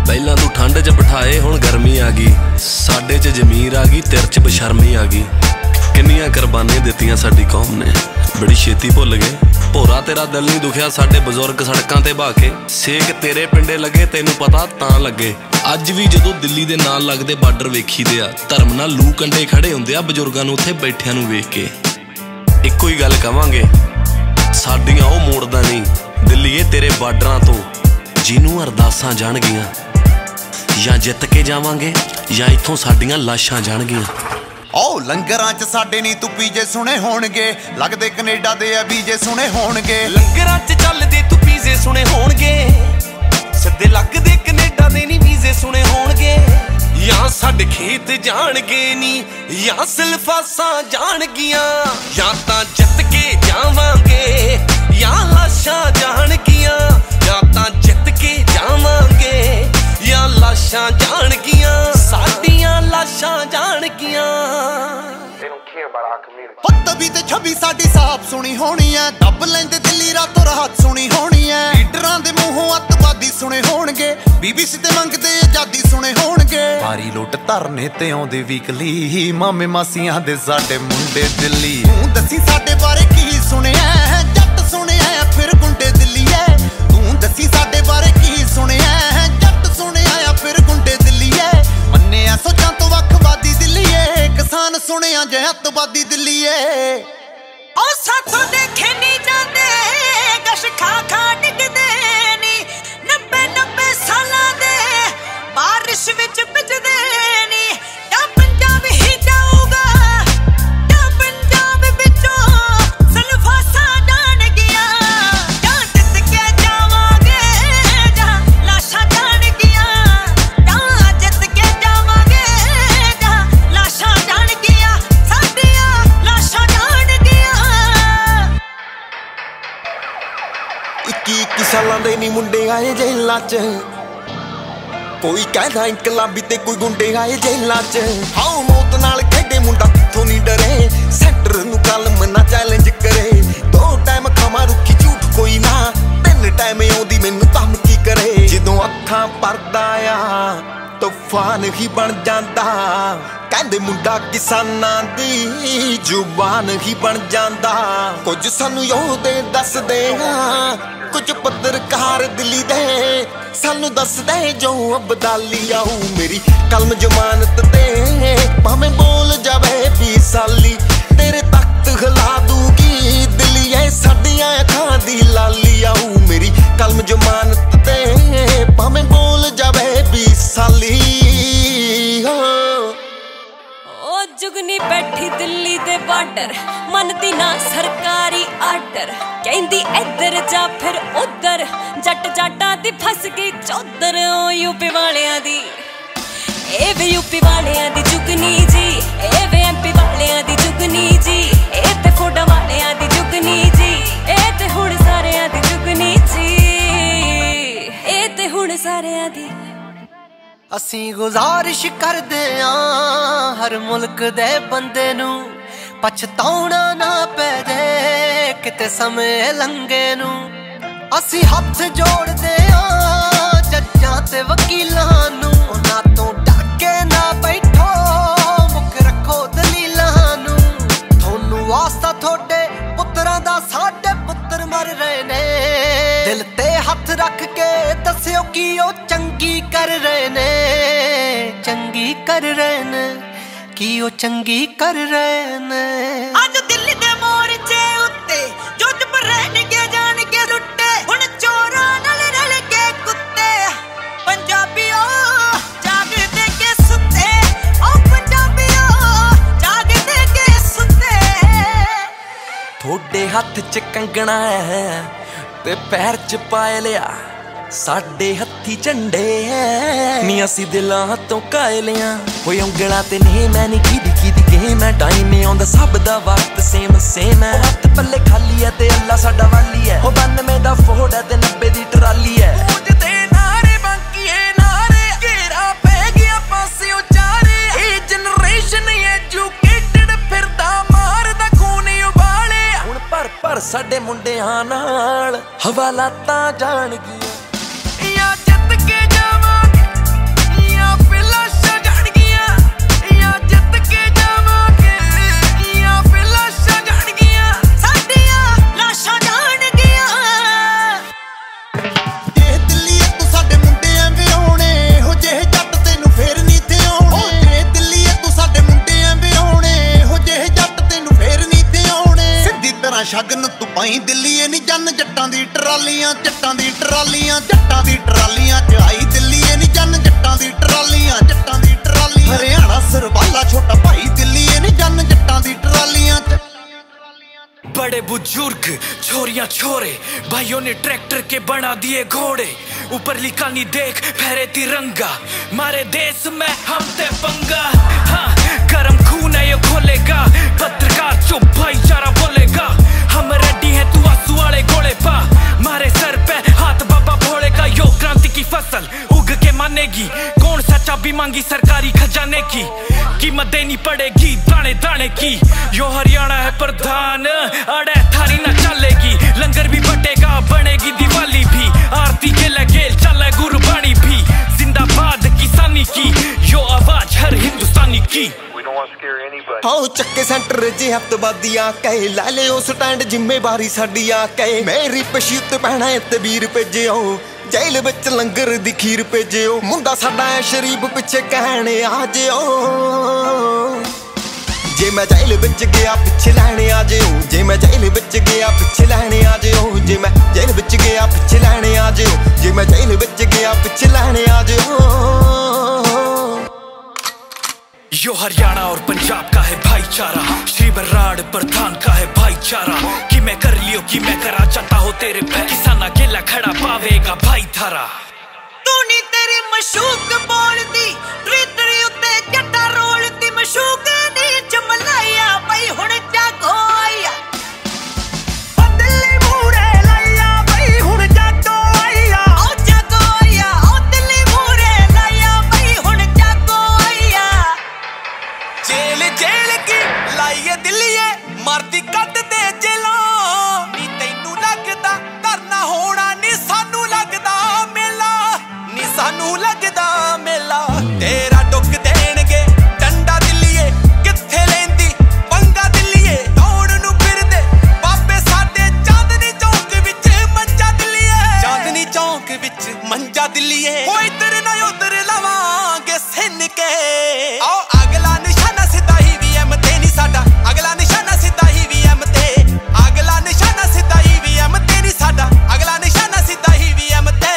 ਪਹਿਲਾਂ ਤੂੰ ਠੰਡ 'ਚ ਬਿਠਾਏ ਹੁਣ ਗਰਮੀ ਆ ਗਈ, ਸਾਡੇ 'ਚ ਜ਼ਮੀਰ ਆ ਗਈ ਤੇਰੇ 'ਚ ਬਸ਼ਰਮੀ ਆ ਗਈ। ਕਿੰਨੀਆਂ ਕੁਰਬਾਨੀਆਂ ਦਿੱਤੀਆਂ ਸਾਡੀ ਕੌਮ ਨੇ, ਬੜੀ ਛੇਤੀ ਭੁੱਲ ਗਏ। ਭੋਰਾ ਤੇਰਾ ਦਿਲ ਨਹੀਂ ਦੁਖਿਆ ਸਾਡੇ ਬਜ਼ੁਰਗ ਸੜਕਾਂ ਤੇ ਬਹਾ ਕੇ, ਸੇਕ ਤੇਰੇ ਪਿੰਡੇ ਲੱਗੇ ਤੈਨੂੰ ਪਤਾ ਤਾਂ ਲੱਗੇ। ਅੱਜ ਵੀ ਜਦੋਂ ਦਿੱਲੀ ਦੇ ਨਾਲ ਲੱਗਦੇ ਬਾਰਡਰ ਵੇਖੀਦੇ ਆ, ਧਰਮ ਨਾਲ ਲੂ ਕੰਡੇ ਖੜੇ ਹੁੰਦੇ ਆ ਬਜ਼ੁਰਗਾਂ ਨੂੰ ਉੱਥੇ ਬੈਠਿਆਂ ਨੂੰ ਵੇਖ ਕੇ। ਇੱਕੋ ਹੀ ਗੱਲ ਕਵਾਂਗੇ, ਸਾਡੀਆਂ ਉਹ ਮੋੜਦਾ ਨਹੀਂ ਦਿੱਲੀਏ ਤੇਰੇ ਬਾਰਡਰਾਂ ਤੋਂ, ਜਿਹਨੂੰ ਅਰਦਾਸਾਂ ਜਾਣਗੀਆਂ। ਜਾਂ ਜਿੱਤ ਕੇ ਜਾਵਾਂਗੇ ਜਾਂ ਇੱਥੋਂ ਸਾਡੀਆਂ ਲਾਸ਼ਾਂ ਜਾਣਗੀਆਂ। ਓ ਲੰਗਰਾਂ 'ਚ ਸਾਡੇ ਨਹੀਂ ਤੂੰ ਪੀਜੇ ਸੁਣੇ ਹੋਣਗੇ, ਲੱਗਦੇ ਕੈਨੇਡਾ ਦੇ ਆ ਵੀਜੇ ਸੁਣੇ ਹੋਣਗੇ। ਲੰਗਰਾਂ 'ਚ ਚੱਲਦੇ ਤੂੰ ਪੀਜੇ ਸੁਣੇ ਹੋਣਗੇ, ਸਿੱਧੇ ਲੱਗਦੇ ਕੈਨੇਡਾ ਦੇ ਨਹੀਂ ਵੀਜ਼ੇ ਸੁਣੇ ਹੋਣਗੇ। ਜਾਂ ਸਾਡੇ ਖੇਤ ਜਾਣਗੇ ਨੀ ਜਾਂ ਸਿਲਫਾਸਾਂ ਜਾਣਗੀਆਂ, ਜਾਂ ਤਾਂ ਜਿੱਤ ਕੇ ਜਾਵਾਂਗੇ ਜਾਂ ਲਾਸ਼ਾਂ ਜਾਣਗੀਆਂ, ਜਾਂ ਤਾਂ ਜਿੱਤ ਕੇ ਜਾਵਾਂਗੇ ਜਾਂ ਲਾਸ਼ਾਂ ਜਾਣਗੀਆਂ, ਸਾਡੀਆਂ ਲਾਸ਼ਾਂ ਜਾਣਗੀਆਂ। ਤਵੀ ਤੇ ਛਵੀ ਸਾਡੀ ਸਾਫ ਸੁਣੀ ਹੋਣੀ ਐ, ਦੱਬ ਲੈਂਦੇ ਦਿੱਲੀ ਰਾਤੋਂ ਰਾਤ ਸੁਣੀ ਹੋਣੀ ਐ। ਲੀਡਰਾਂ ਦੇ ਮੂੰਹੋਂ ਅੱਤਵਾਦੀ ਸੁਣੇ ਹੋਣਗੇ, BBC ਤੇ ਮੰਗਦੇ ਆਜ਼ਾਦੀ ਸੁਣੇ ਹੋਣਗੇ। ਭਾਰੀ ਲੁੱਟ ਧਰਨੇ ਤੇ ਆਉਂਦੇ ਵੀਕਲੀ, ਮਾਮੇ ਮਾਸੀਆਂ ਦੇ ਸਾਡੇ ਮੁੰਡੇ ਦਿੱਲੀ। ਤੂੰ ਦੱਸੀ ਸਾਡੇ ਬਾਰੇ ਕੀ ਸੁਣਿਆ, ਜੱਟ ਸੁਣਿਆ ਫਿਰ ਗੁੰਡੇ ਦਿੱਲੀ ਐ। ਤੂੰ ਦੱਸੀ ਸਾਡੇ ਬਾਰੇ ਕੀ ਸੁਣਿਆ, ਜੱਟ ਸੁਣਿਆ ਫਿਰ ਗੁੰਡੇ ਦਿੱਲੀ ਐ। ਮੰਨਿਆ ਸੋਚਾਂ ਤੋਂ ਵੱਖਵਾਦੀ ਦਿੱਲੀ ਐ, ਕਿਸਾਨ ਸੁਣਿਆ ਜੇ ਅੱਤਵਾਦੀ ਦਿੱਲੀ ਐ। ਓ ਸਾਥੋਂ ਦੇਖੇ ਨਹੀਂ ਜਾਂਦੇ ਗਸ਼ ਖਾ ਖਾ ਡਿੱਗਦੇ ਨੀ, 90 ਸਾਲਾਂ ਦੇ ਬਾਰਿਸ਼ ਵਿੱਚ ਭਿੱਜਦੇ ਨੀ। ਜਾਂ ਪੰਜਾਬ ਹੀ ਜਾਊਗਾ ਜਾਂ ਪੰਜਾਬ ਵਿੱਚੋਂ ਸਲਫਾਸਾਂ ਜਾਣਗੀਆਂ, ਜਾਂ ਜਿੱਤ ਕੇ ਜਾਵਾਂਗੇ ਜਾਂ ਲਾਸ਼ਾਂ ਜਾਣਗੀਆਂ, ਜਾਂ ਜਿੱਤ ਕੇ ਜਾਵਾਂਗੇ ਜਾਂ ਲਾਸ਼ਾਂ ਜਾਣਗੀਆਂ, ਸਾਡੀਆਂ ਲਾਸ਼ਾਂ ਜਾਣਗੀਆਂ। 21 ਸਾਲਾਂ ਦੇ ਨੀ ਮੁੰਡੇ ਆਏ ਜੇਲਾਂ 'ਚ, ਕੋਈ ਕਹਿੰਦਾ ਇਨਕਲਾਬੀ ਤੇ ਕੋਈ ਗੁੰਡੇ ਆਏ ਜੇਲਾਂ 'ਚ। ਹਾਉ ਮੌਤ ਨਾਲ ਖੇਡੇ ਮੁੰਡਾ ਕਿੱਥੋਂ ਨਹੀਂ ਡਰੇ, ਸੈਂਟਰ ਨੂੰ ਕਲਮ ਨਾ ਚੈਲੰਜ ਕਰੇ। 2 ਟਾਈਮ ਖਾਵਾਂ ਰੁੱਖੀ ਝੂਠ ਕੋਈ ਨਾ, 3 ਟਾਈਮ ਆਉਂਦੀ ਮੈਨੂੰ ਧਮਕੀ ਕਰੇ। ਜਦੋਂ ਅੱਖਾਂ ਪਰਦਾ ਆ ਤੂਫਾਨ ਹੀ ਬਣ ਜਾਂਦਾ, ਕਹਿੰਦੇ ਮੁੰਡਾ ਕਿਸਾਨਾਂ ਦੀ ਜ਼ੁਬਾਨ ਹੀ ਬਣ ਜਾਂਦਾ। ਕੁਝ ਸਾਨੂੰ ਯੋਧੇ ਦੱਸਦੇ ਆ, ਕੁਝ ਪੱਤਰਕਾਰ ਦਿੱਲੀ ਦੇ ਸਾਨੂੰ ਦੱਸਦੇ ਜੋ ਅਬਦਾਲੀ ਆਊ। ਮੇਰੀ ਕਲਮ ਜ਼ਮਾਨਤ ਤੇ ਭਾਵੇਂ ਬੋਲ ਜਾਵੇ 20 ਸਾਲੀ, ਤੇਰੇ ਤਖਤ ਹਿਲਾ ਦੂਗੀ ਦਿੱਲੀ ਐ ਸਾਡੀਆਂ ਅੱਖਾਂ ਦੀ ਲਾਲੀ ਆਊ। ਮੇਰੀ ਕਲਮ ਜ਼ਮਾਨਤ ਤੇ ਭਾਵੇਂ ਬੋਲ ਜਾਵੇ 20 ਸਾਲੀ। ਓ ਜੁਗਨੀ ਬੈਠੀ ਦਿੱਲੀ ਦੇ ਬਾਰਡਰ, ਮੰਨਦੀ ਨਾ ਸਰਕਾਰੀ ਆਰਡਰ, ਕਹਿੰਦੀ ਇੱਧਰ ਜਾ ਫਿਰ ਉੱਧਰ, ਜੱਟ ਜਾਟਾਂ ਦੀ ਫਸ ਗਈ ਚੌਧਰ। ਓ ਯੂਪੀ ਵਾਲਿਆਂ ਦੀ ਇਹ ਵੀ ਯੂਪੀ ਵਾਲਿਆਂ ਦੀ ਜੁਗਨੀ ਜੀ, ਇਹ ਵੀ MP ਵਾਲਿਆਂ ਦੀ ਜੁਗਨੀ ਜੀ, ਇਹ ਤੇ ਫੋਡਾ ਵਾਲਿਆਂ ਦੀ ਜੁਗਨੀ ਜੀ, ਇਹ ਤੇ ਹੁਣ ਸਾਰਿਆਂ ਦੀ ਜੁਗਨੀ ਜੀ, ਇਹ ਤੇ ਹੁਣ ਸਾਰਿਆਂ ਦੀ। ਅਸੀਂ ਗੁਜ਼ਾਰਿਸ਼ ਕਰਦੇ ਆਂ ਹਰ ਮੁਲਕ ਦੇ ਬੰਦੇ ਨੂੰ, ਪਛਤਾਉਣਾ ਨਾ ਪੈ ਜੇ ਕਿਤੇ ਸਮੇਂ ਲੰਘੇ ਨੂੰ। ਅਸੀਂ ਹੱਥ ਜੋੜਦੇ ਆਂ ਜੱਜਾਂ ਤੇ ਵਕੀਲਾਂ ਨੂੰ, ਉਹਨਾਂ ਤੋਂ ਡਰ ਕੇ ਨਾ ਬੈਠੋ ਮੁੱਖ ਰੱਖੋ ਦਲੀਲਾਂ ਨੂੰ। ਤੁਹਾਨੂੰ ਵਾਸਤਾ ਤੁਹਾਡੇ ਪੁੱਤਰਾਂ ਦਾ, ਸਾਡੇ ਪੁੱਤਰ ਮਰ ਰਹੇ ਨੇ। ਦਿਲ ਤੇ ਹੱਥ ਰੱਖ ਕੇ ਦੱਸਿਓ ਕੀ ਉਹ ਚੰਗੀ ਕਰ ਰਹੇ ਨੇ, ਚੰਗੀ ਕਰ ਰਹੇ ਨੇ, ਕੀ ਉਹ ਚੰਗੀ ਕਰ ਰਹੇ ਨੇ। ਅੱਜ ਦਿੱਲੀ ਦੇ ਮੋਰਚੇ ਉੱਤੇ ਜੋ ਚੁੱਪ ਰਹਿਣਗੇ ਜਾਣਗੇ ਲੁੱਟੇ, ਹੁਣ ਚੋਰਾਂ ਨਾਲ ਰਲ ਕੇ ਕੁੱਤੇ। ਪੰਜਾਬੀਓ ਜਾਗਦੇ ਕੇ ਸੁੱਤੇ, ਓ ਪੰਜਾਬੀਓ ਜਾਗਦੇ ਕੇ ਸੁੱਤੇ। ਥੋੜੇ ਹੱਥ 'ਚ ਕੰਗਣਾ ਹੈ ਤੇ ਪੈਰ 'ਚ ਪਾਏ ਲਿਆ, ਸਾਡੇ ਹੱਥੀ ਝੰਡੇ ਐ ਨੀ ਅਸੀਂ ਦਿਲਾਂ ਤੋਂ ਕਾਏ ਲਿਆ। ਹੋਏ ਉਂਗਲਾਂ ਤੇ ਨੇ ਮੈਂ ਨੀ ਕਿਹਦੀ ਗੇਮ ਐ, ਟਾਈਮ ਨੀ ਆਉਂਦਾ ਸਭ ਦਾ ਵਕਤ ਸੇਮ ਐ। ਹੱਥ ਪੱਲੇ ਖਾਲੀ ਐ ਤੇ ਅੱਲਾ ਸਾਡਾ ਵਾਲੀ ਐ, ਹੋ 92 ਦਾ ਫੋੜ ਐ ਤੇ 90 ਦੀ ਟਰਾਲੀ ਐ। ਗੂੰਜਦੇ ਨਾਰੇ ਬਾਕੀਏ ਨਾਰੇ, ਘੇਰਾ ਪੈ ਗਿਆ ਪਾਸੇ ਉਚਾਰੇ। ਇਹ ਜਨਰੇਸ਼ਨ ਐਜੂਕੇਟਡ ਫਿਰਦਾ ਮਾਰਦਾ ਖੂਨ ਉਬਾਲੇ। ਹੁਣ ਭਰ ਸਾਡੇ ਮੁੰਡਿਆਂ ਨਾਲ ਹਵਾਲਾਤਾਂ ਜਾਣਗੀਆਂ, ਜਾਂ ਜਿੱਤ ਕੇ ਜਾਵਾਂਗੇ ਹਰਿਆਣਾ ਸ਼ਗਨ ਤੂੰ ਪਾਈ ਦਿੱਲੀਏ ਨੀ ਜਨ ਜੱਟਾਂ ਦੀ ਟਰਾਲੀਆਂ ਜੱਟਾਂ ਦੀ ਟਰਾਲੀਆਂ ਜੱਟਾਂ ਦੀ ਟਰਾਲੀਆਂ ਚ ਆਈ ਦਿੱਲੀਏ ਨੀ ਜਨ ਜੱਟਾਂ ਦੀ ਟਰਾਲੀਆਂ ਜੱਟਾਂ ਦੀ ਟਰਾਲੀ ਹਰਿਆਣਾ ਸਰਵਾਲਾ ਛੋਟਾ ਭਾਈ ਦਿੱਲੀਏ ਨੀ ਜਨ ਜੱਟਾਂ ਦੀ ਟਰਾਲੀਆਂ ਚ बड़े बुजुर्ग छोरियां छोरे भाइयों ने ट्रैक्टर के बना दिए घोड़े ऊपर लिखा नहीं देख फहरे तिरंगा मारे देश में हम ते पंगा हाँ गरम खून है ये खोलेगा पत्रकार चुप भाईचारा बोलेगा हम रेडी हैं तू आंसू वाले घोड़े पा मारे सर पे हाथ बाबा भोले का यो क्रांति की फसल उग के मानेगी कौन सा चाबी मांगी सरकारी खजाने की कीमत देनी पड़ेगी दाने दाने की यो हरियाणा है प्रधान अड़े थारी ना चलेगी लंगर भी बटेगा बनेगी दिवाली भी आरती के लगेल चले गुरबानी भी जिंदाबाद किसानी की यो आवाज हर हिंदुस्तानी की आओ चक्के सेंटर जे हफ्तवादियां कहे ला लियो स्टैंड जिम्मेवारी साडी आ कहे मेरी पशीत पहना ते वीर भेजियो जेल विच लंगर दी खीर भेजियो मुंडा साडा शरीफ पिछे कहने आ जियो जे मैं जेल विच गया पिछे लैने आ जियो जे मैं जेल विच गया पिछे लैने आ जियो जे मैं जेल विच गया पिछे लैने आ जियो जे मैं जेल विच गया पिछे लैने आ जियो यो हरियाणा और पंजाब का है भाईचारा श्री बराड़ प्रधान का है भाईचारा कि मैं कर लियो कि मैं करा चाहता हो तेरे पे किसान अकेला खड़ा पावेगा भाई थारा तू नी तेरी मशूक बोलदी ट्विटर उत्ते जट्टा रोलदी मशूक नी जमलाया भाई हुण जागो आया दिल्ली मूरे लाया भाई हुण जागो आया ओ जागो आया ओ दिल्ली मूरे लाया भाई हुण जागो आया जेल जेल की लाइए दिल्लीए मरदी कट दे जेला नी तैनू लगदा धरना होना नी सानू लगदा मेला नी सानू लगदा मेला तेरा डुक देणगे डंडा दिल्लीए किथे लेंदी पंगा दिल्लीए दौड़ नू फिरदे बाबे साडे चांदनी चौक विच मंजा दिल्लीए चांदनी चौक विच मंजा दिल्लीए ओ इधर ना उधर लवांगे सिन के आओ अगला निशाना सीधा ईवीएम ते नी साडा अगला निशाना सीधा ईवीएम ते अगला निशाना सीधा ईवीएम ते नी साडा अगला निशाना सीधा ईवीएम ते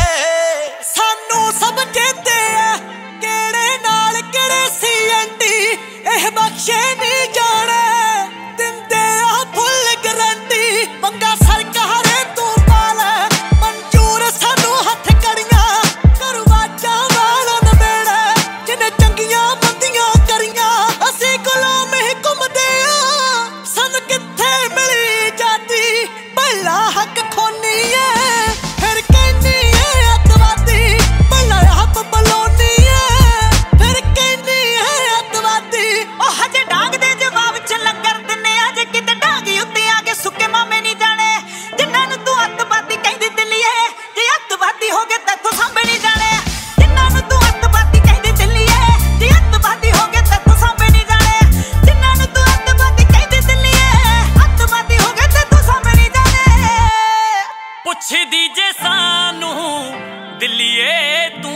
सानू सब कहते हैं केड़े नाल केड़े सीएनटी एह बख्शे नहीं जाने दिंदे आ फुल गारंटी मंगा सरकार तू पाल मंजूर सानू हथ कड़ियां करवाचा वालों ने बेड़े जिन्हें चंगियां बंदियां करियां असी गुलाम ही घुमदे आ सन किथे मिली जाती भला हक खोनी है फिर कहनी है अतवादी भला हक बलोनी है फिर कहनी है अतवादी ओ हजे डांग दे जवाब च लंगर दिने अजे किते डांगी उत्ते आके सुके मामे नहीं जाने जिन्हां नू तू अतवादी कहदी दिल्लीए जे अतवादी हो गए तैथों सांभे नहीं जाने जिन्हां नू तू अतवादी कहदी दिल्लीए जे अतवादी हो गए तैथों सांभे नहीं जाने जिन्हां नू तू अतवादी कहदी दिल्लीए अतवादी हो गए तैथों सांभे नहीं जाने पुछदी जे सानू दिल्लीए तू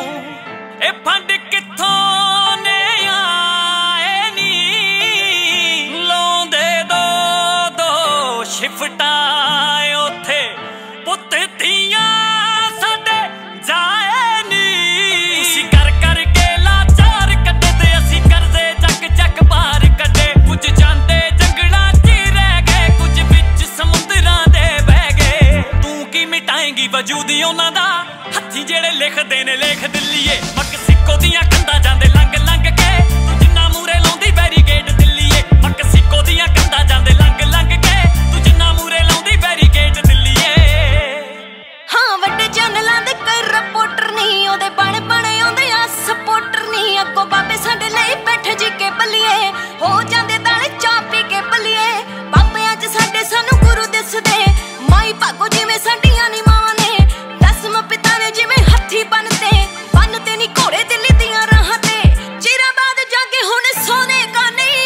ए फंड कित्थों ने आए नी लाउंदे दो दो शिफ्टां उत्थे पुੱਤ ਧੀਆਂ ਸਾਡੇ ਜਾਏ ਨੀ ਤੁਸੀਂ ਕਰ ਕਰਕੇ ਲਾਚਾਰ ਕੱਢੇ ਤੇ ਅਸੀਂ ਕਰਜ਼ੇ ਚੱਕ ਚੱਕ ਬਾਹਰ ਕੱਢੇ ਕੁਝ ਜਾਂਦੇ ਜੰਗਲਾਂ 'ਚ ਰਹਿ ਗਏ ਕੁਝ ਵਿੱਚ ਸਮੁੰਦਰਾਂ ਦੇ ਬਹਿ ਗਏ ਤੂੰ ਕੀ ਮਿਟਾਏਂਗੀ ਵਜੂਦ ਉਹਨਾਂ ਦਾ ਹੱਥੀਂ ਜਿਹੜੇ ਲਿਖਦੇ ਨੇ ਲੇਖ ਦਿੱਲੀਏ ਮਕਸੀਕੋ ਦੀਆਂ ਕੰਧਾਂ ਜਾਂਦੇ ਲੰਘ ਲੰਘ ਕੇ ਤੂੰ ਜਿੰਨਾ ਮੂਰੇ ਲਾਉਂਦੀ ਬੈਰੀਕੇਡ ਦਿੱਲੀਏ ਮਕਸੀਕੋ ਦੀਆਂ ਕੰਧਾਂ ਜਾਂਦੇ ਲੰਘ ਲੰਘ ਕੇ ਤੂੰ ਜਿੰਨਾ ਮੂਰੇ ਲਾਉਂਦੀ ਬੈਰੀਕੇਡ ਦਿੱਲੀਏ ਹਾਂ ਵੱਡੇ ਚੈਨਲਾਂ ਦੇ ਕੋਈ ਰਿਪੋਰਟਰ ਨਹੀਂ ਉਹਦੇ ਬਣ ਬਣੇ ਆਉਂਦੇ ਆ ਸਪੋਰਟਰ ਨਹੀਂ ਅੱਗੋਂ ਬਾਬੇ ਸਾਡੇ ਲਈ ਬੈਠੇ ਜੀ ਕੇ ਬੱਲੀਏ ਹੋ ਜਾਂਦੇ ਦਾਲੇ ਚਾਹ ਪੀ ਕੇ ਬੱਲੀਏ ਬਾਬਿਆਂ 'ਚ ਸਾਡੇ ਸਾਨੂੰ ਗੁਰੂ ਦਿਸਦੇ ਮਾਈ ਭਾਗੋ ਜਿਵੇਂ ਸਾਡੀਆਂ ਨੀ ਮਾਵਾਂ ਨੇ ਦਸਮ ਪਿਤਾ ਨੇ ਜਿਵੇਂ ਹੱਥੀ ਬੰਨਤੇ ਨਹੀਂ ਘੋੜੇ ਦਿੱਲੀ ਦੀਆਂ ਰਾਹਾਂ ਤੇ ਚਿਰਾਂ ਬਾਅਦ ਜਾਗੇ ਹੁਣ ਸੋਨੇ ਕਾ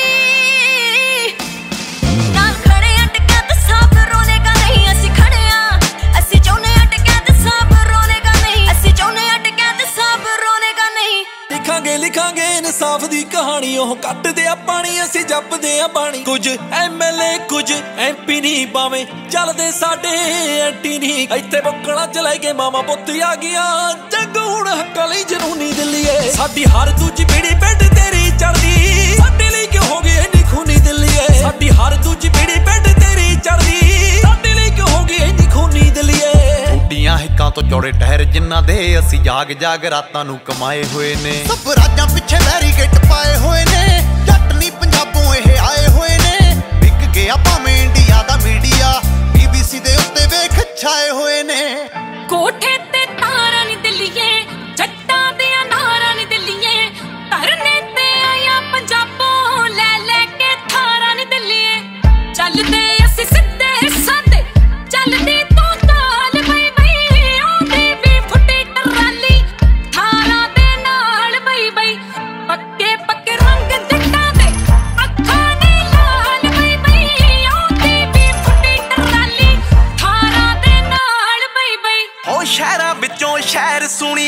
ਨਹੀਂ ਨਾਲ ਖੜੇ ਅਟਕਿਆ ਤੇ ਸਾਬ ਰੋਲੇਗਾ ਨਹੀਂ ਅਸੀਂ ਖੜੇ ਆ ਅਸੀਂ ਚਾਹੁੰਦੇ ਅਟਕਿਆ ਤੇ ਸਾਬ ਰੋਲੇਗਾ ਨਹੀਂ ਅਸੀਂ ਚਾਹੁੰਦੇ ਅਟਕਿਆ ਤੇ ਸਾਬ ਰੋਲੇਗਾ ਨਹੀਂ ਲਿਖਾਂਗੇ ਇਨਸਾਫ ਦੀ ਕਹਾਣੀ ਉਹ ਕੱਟਦੇ ਆ ਪਾਣੀ ਅਸੀਂ ਜਪਦੇ ਆ ਬਾਣੀ ਕੁਝ MLA ਕੁਝ MP ਨਹੀਂ ਭਾਵੇਂ ਚੱਲਦੇ ਸਾਡੇ ਐਂਟੀ ਨਹੀਂ ਇੱਥੇ ਬੁੱਕਣਾ ਚ ਲੈ ਕੇ ਮਾਮਾ ਪੁੱਤ ਆ ਗਿਆ ਜੱਗ ਹੁਣ ਹੱਕਾਂ ਲਈ ਜਨੂਨੀ ਦਿੱਲੀਏ ਸਾਡੀ ਹਰ ਦੂਜੀ ਪੀੜੀ ਪਿੰਡ ਤੇਰੀ ਚੜਦੀ ਸਾਡੇ ਲਈ ਕਿਉਂ ਹੋ ਗਈ ਇੰਨੀ ਖੂਨੀ ਦਿੱਲੀਏ ਸਾਡੀ ਹਰ ਦੂਜੀ ਪੀੜੀ ਪਿੰਡ ਤੇਰੀ ਚੜਦੀ ਸਾਡੇ ਲਈ ਕਿਉਂ ਹੋ ਗਈ ਇੰਨੀ ਖੂਨੀ ਦਿੱਲੀਏ ਉੱਡੀਆਂ ਹਿੱਕਾਂ ਤੋਂ ਚੌੜੇ ਟਹਿਰ ਜਿਨ੍ਹਾਂ ਦੇ ਅਸੀਂ ਜਾਗ ਜਾਗ ਰਾਤਾਂ ਨੂੰ ਕਮਾਏ ਹੋਏ ਨੇ ਸਭ ਰਾਜਾਂ ਪਿੱਛੇ ਬੈਰੀਕੇਡ ਪਾਏ ਹੋਏ ਨੇ ਜੱਟ ਨਹੀਂ ਪੰਜਾਬੋਂ ਇਹ ਆਏ ਹੋਏ ਨੇ ਵਿਕ ਗਿਆ ਭਾਵੇਂ ਇੰਡੀਆ ਦਾ ਮੀਡੀਆ BBC ਦੇ ਉੱਤੇ ਵੇਖ ਛਾਏ ਹੋਏ ਨੇ ਕੋਠੇ ਤੇ ਤਾਰਾਂ ਨੀ ਦਿੱਲੀਏ ਜੱਟਾਂ ਦੇ ਨਾਰਾਂ ਨੀ ਦਿੱਲੀਏ ਧਰਨੇ ਤੇ ਆਇਆ ਪੰਜਾਬੋਂ ਲੈ ਲੈ ਕੇ ਥਾਰਾਂ ਨੀ ਦਿੱਲੀਏ ਚੱਲਦੇ ਅਸੀਂ ਸਿੱਧੇ ਸਾਦੇ ਚੱਲਦੀ ਤੂੰ ਤਾਲ ਬਈ ਬਈ ਆਉਂਦੀ ਵੀ ਫੁੱਟੀ ਟਰਾਲੀ ਥਾਰਾਂ ਦੇ ਨਾਲ ਬਈ ਬਈ ਪੱਕੇ ਪੱਕੇ ਰੰਗ ਜੱਟਾਂ ਦੇ ਅੱਖਾਂ ਨੇ ਲਾਲ ਬਈ ਬਈ ਆਉਂਦੀ ਵੀ ਫੁੱਟੀ ਟਰਾਲੀ ਥਾਰਾਂ ਦੇ ਨਾਲ ਬਈ ਬਈ ਓ ਸ਼ਹਿਰਾਂ ਵਿੱਚੋਂ ਸ਼ਹਿਰ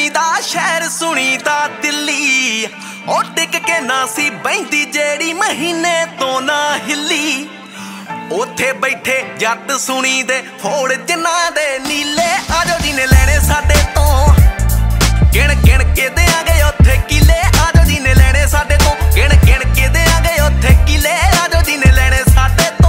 ਸੁਣੀਦਾ ਦਿੱਲੀ ਓ ਟਿਕ ਕੇ ਨਾ ਸੀ ਬੈਂਦੀ ਜਿਹੜੀ ਮਹੀਨੇ ਤੋਂ ਨਾ ਹਿੱਲੀ ਉੱਥੇ ਬੈਠੇ ਜੱਟ ਸੁਣੀ ਦੇ ਹੋੜ ਜਿਨ੍ਹਾਂ ਦੇ ਨੀਲੇ ਆਜੋ ਜੀ ਨੇ ਲੈਣੇ ਸਾਡੇ ਤੋਂ ਗਿਣ ਗਿਣ ਕੇ ਦੇਾਂਗੇ ਉੱਥੇ ਕਿਲੇ ਆਜੋ ਜੀ ਨੇ ਲੈਣੇ ਸਾਡੇ ਤੋਂ ਗਿਣ ਗਿਣ ਕੇ ਦੇਾਂਗੇ ਉੱਥੇ ਕਿਲੇ ਆਜੋ ਜੀ ਨੇ ਲੈਣੇ ਸਾਡੇ ਤੋਂ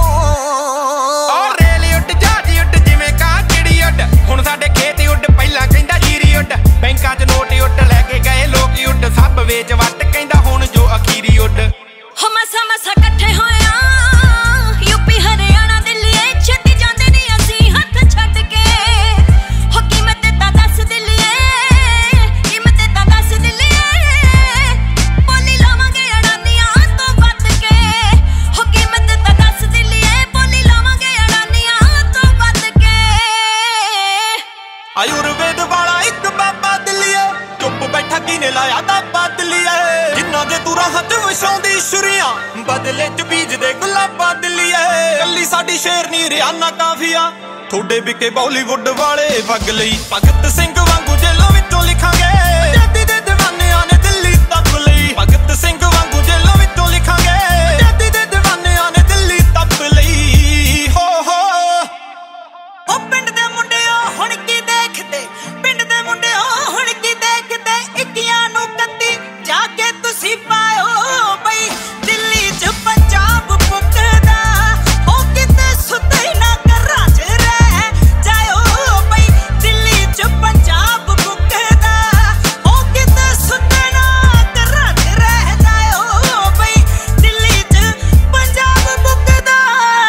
ਔਰ ਰੇਲ ਉੱਡ ਜਹਾਜ਼ ਉੱਡ ਜਿਵੇਂ ਕਾਂ ਚਿੜੀ ਉੱਡ ਹੁਣ ਸਾਡੇ ਖੇਤ ਉੱਡ ਪਹਿਲਾਂ ਕਹਿੰਦਾ ਜੀਰੀ ਉੱਡ ਬੈਂਕਾਂ 'ਚ ਨੋਟ ਉੱਡ ਲੈ ਕੇ ਗਏ ਲੋਕ ਉੱਡ ਸਭ ਵੇਚ ਵੱਟ ਕਹਿੰਦਾ ਹੁਣ ਜੋ ਅਖੀਰੀ ਉੱਡ ਹੋ ਮਸਾ ਮਸਾ ਇਕੱਠੇ ਹੋਇਆ ਯੂਪੀ ਹਰਿਆਣਾ ਦਿੱਲੀ ਛੱਡੀ ਜਾਂਦੇ ਨਹੀਂ ਅਸੀਂ ਹੱਥ ਛੱਡ ਕੇ ਹੋ ਕੀਮਤ ਤਾਂ ਦੱਸ ਦਿੱਲੀਏ ਕੀਮਤ ਤਾਂ ਦੱਸ ਦਿੱਲੀਏ ਬੋਲੀ ਲਾਵਾਂਗੇ ਅੜਾਨੀਆਂ ਤੋਂ ਵੱਧ ਕੇ ਹੋ ਕੀਮਤ ਤਾਂ ਦੱਸ ਦਿੱਲੀਏ ਬੋਲੀ ਲਾਵਾਂਗੇ ਅੜਾਨੀਆਂ ਤੋਂ ਵੱਧ ਕੇ ਆਯੁਰਵੇਦ ਵਾਲਾ ਇੱਕ ਬਾਬਾ ਦਿੱਲੀਏ ਚੁੱਪ ਬੈਠਾ ਕਿਨੇ ਲਾਇਆ ਦਾਬਾ ਦਿੱਲੀਏ ਜਿੰਨਾ ਦੇ ਤੂੰ ਰਾਹਤ ਵਸਾਉਂਦੀ ਸ਼ੁਰੀਆਂ ਬਦਲੇ ਚ ਬੀਜਦੇ ਗੁਲਾਬਾਂ ਦਿੱਲੀਏ ਕੱਲੀ ਸਾਡੀ ਸ਼ੇਰਨੀ ਰਿਆਨਾ ਕਾਫੀਆ ਥੋੜੇ ਵਿਕੇ ਬਾਲੀਵੁੱਡ ਵਾਲੇ ਵਗ ਲਈ ਭਗਤ ਸਿੰਘ ਵਾਂਗੂ ਜੇਲਾਂ ਵਿੱਚੋਂ ਲਿਖਾਂਗੇ ਆਜ਼ਾਦੀ ਦੇ دیਵਾਨਿਆਂ ਨੇ ਦਿੱਲੀ ਤੱਪ ਲਈ ਭਗਤ ਸਿੰਘ ਵਾਂਗੂ ਜੇਲਾਂ ਵਿੱਚੋਂ ਲਿਖਾਂਗੇ ਆਜ਼ਾਦੀ ਦੇ دیਵਾਨਿਆਂ ਨੇ ਦਿੱਲੀ ਤੱਪ ਲਈ ਹੋ ਉਹ ਪਿੰਡ ਦੇ ਮੁੰਡਿਓ ਹੁਣ ਕੀ ਦੇਖਦੇ ਪਿੰਡ ਦੇ ਮੁੰਡਿਓ ਹੁਣ ਕੀ ਦੇਖਦੇ 21 ਨੂੰ 31 ਜਾ ਕੇ ਤੁਸੀਂ ਪਾਇਓ ਬਈ ਦਿੱਲੀ 'ਚ ਪੰਜਾਬ ਪੁੱਕਦਾ ਉਹ ਕਿਤੇ ਸੁੱਤੇ ਨਾ ਘਰਾਂ 'ਚ ਰਹਿ ਜਾਇਓ ਬਈ ਦਿੱਲੀ 'ਚ ਪੰਜਾਬ ਪੁੱਕਦਾ ਉਹ ਕਿਤੇ ਸੁੱਤੇ ਨਾ ਘਰਾਂ 'ਚ ਰਹਿ ਜਾਇਓ ਬਈ ਦਿੱਲੀ 'ਚ ਪੰਜਾਬ ਪੁੱਕਦਾ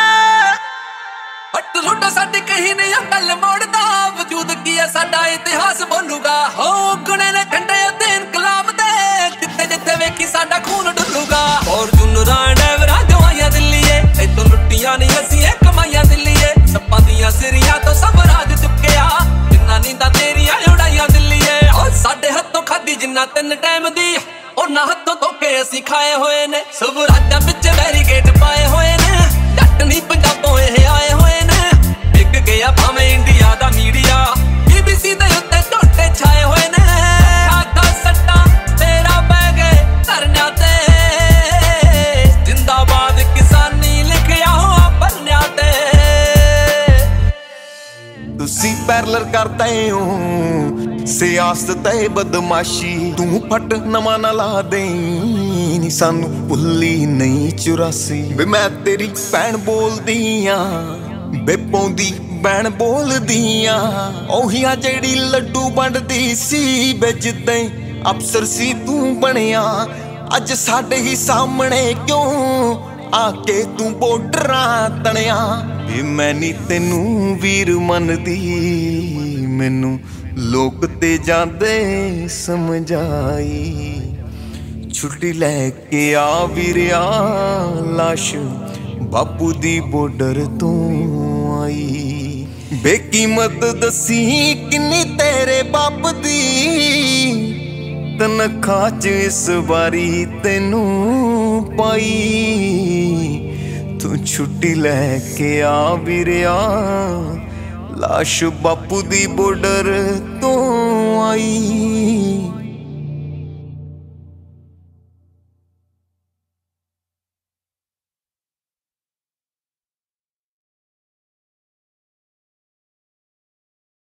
ਹੱਟ ਲੁੱਟਾ ਸਾਡੇ ਕਹੀ ਨੇ ਆ ਗੱਲ ਮੋੜਦਾ ਵਜੂਦ ਕੀ ਹੈ ਸਾਡਾ ਇਤਿਹਾਸ ਬੋਲੂਗਾ ਹੋ ਗੁਣੇ ਨੇ ਖੰਡੇ ਤੇ ਇਨਕਲਾਬ ਦੇ ਜਿੱਥੇ ਜਿੱਥੇ ਵੇਖੀ ਸਾਡਾ ਖੂਨ ਡੁੱਲੂਗਾ ਫੋਰਚੂਨਰਾਂ ਡੈਵਰਾਂ ਗਵਾਈਆਂ ਦਿੱਲੀਏ ਇਤੋਂ ਲੁੱਟੀਆਂ ਨਹੀਂ ਅਸੀਂ ਇਹ ਕਮਾਈਆਂ ਦਿੱਲੀਏ ਸੱਪਾਂ ਦੀਆਂ ਸਿਰੀਆਂ ਤੋਂ ਸਭ ਰਾਜ ਚੁੱਕਿਆ ਜਿੰਨਾ ਨੀਂਦਾਂ ਤੇਰੀਆਂ ਉਡਾਈਆਂ ਦਿੱਲੀਏ ਉਹ ਸਾਡੇ ਹੱਥੋਂ ਖਾਦੀ ਜਿੰਨਾ 3 ਟਾਈਮ ਦੀ ਉਹਨਾਂ ਹੱਥੋਂ ਧੋਕੇ ਅਸੀਂ ਖਾਏ ਹੋਏ ਨੇ ਸਭ ਰਾਜਾਂ ਵਿੱਚ ਬੈਰੀਕੇਡ ਪਾਏ ਹੋਏ ਨੇ ਜੱਟ ਨਹੀਂ ਪੰਜਾਬੋਂ ਇਹ ਆਏ ਹੋਏ ਨੇ ਵਿਕ ਗਿਆ ਭਾਵੇਂ ਇੰਡੀਆ ਦਾ ਮੀਡੀਆ BBC ਦੇ ਉੱਤੇ ਟੋਟੇ ਛਾਏ ਹੋਏ ਨੇ ਖਾਕਾ ਸੱਟਾਂ ਤੇਰਾ ਪੈ ਗਏ ਧਰਨਿਆਂ ਤੇ ਜ਼ਿੰਦਾਬਾਦ ਕਿਸਾਨੀ ਲਿਖਿਆ ਹੋਆ ਪੰਨਿਆਂ ਤੇ ਤੁਸੀਂ ਪੈਰਲਰ ਕਰਦੇ ਹੋ ਸਿਆਸਤ ਤੇ ਬਦਮਾਸ਼ੀ ਤੂੰ ਫਟ ਨਵਾਂ ਨਾ ਲਾ ਦੇ ਨੀ ਸਾਨੂੰ ਭੁੱਲੀ ਨਹੀਂ 84 ਵੇ ਮੈਂ ਤੇਰੀ ਭੈਣ ਬੋਲਦੀ ਆ ਬੇਪੌਂਦੀ ਭੈਣ ਬੋਲਦੀ ਆ ਉਹੀ ਆ ਜਿਹੜੀ ਲੱਡੂ ਵੰਡਦੀ ਸੀ ਵੇ ਜਿੱਦਾਂ ਅਫਸਰ ਸੀ ਤੂੰ ਬਣਿਆ ਅੱਜ ਸਾਡੇ ਹੀ ਸਾਹਮਣੇ ਕਿਉਂ ਆ ਕੇ ਤੂੰ ਬੋਡਰਾਂ ਤਣਿਆ ਵੇ ਮੈਂ ਨੀ ਤੈਨੂੰ ਵੀਰ ਮੰਨਦੀ ਮੈਨੂੰ ਲੋਕ ਤੇ ਜਾਂਦੇ ਸਮਝਾਈ ਛੁੱਟੀ ਲੈ ਕੇ ਆ ਵੀਰਿਆ ਲਾਸ਼ ਬਾਪੂ ਦੀ ਬੋਰਡਰ ਤੋਂ ਆਈ ਬੇਕੀਮਤ ਦਸੀ ਕਿੰਨੀ ਤੇਰੇ ਬਾਪ ਦੀ ਤਨਖਾਹ 'ਚ ਇਸ ਵਾਰੀ ਤੈਨੂੰ ਪਾਈ ਤੂੰ ਛੁੱਟੀ ਲੈ ਕੇ ਆ ਵੀਰਿਆ ਲਾਸ਼ ਬਾਪੂ ਦੀ ਬੋਰਡਰ ਤੋਂ ਆਈ